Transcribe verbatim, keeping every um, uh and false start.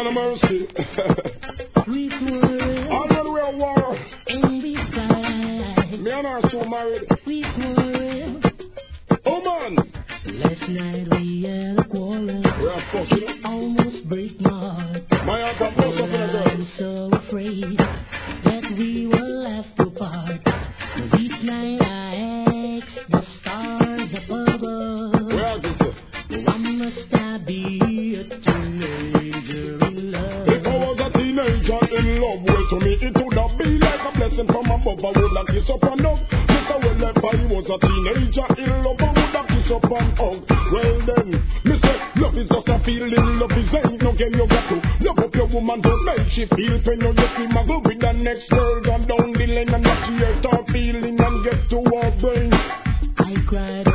Lord of mercy. Sweet world. All the real war. And beside. Me and her so married. Sweet world. Oh man. Last night we had a quarrel. We are fucking. Almost break my heart. My heart got close up in a girl. I'm so afraid that we will have to part. 'Cause each night I ask the stars up above. Where are you? Why must I be a teenager in love? If I was a teenager in love, well to me it would have been like a blessing from above. I would have kissed up and hug. Mister Well, if I was a teenager in love, I would have kissed up and hug. Well then, Mister Love is just a feeling, love is ain't no game you got to. Love up your woman, don't make she feel pain. You just feel my good with the next girl, gone down the lane and not see her start feeling and get to her brain. I cried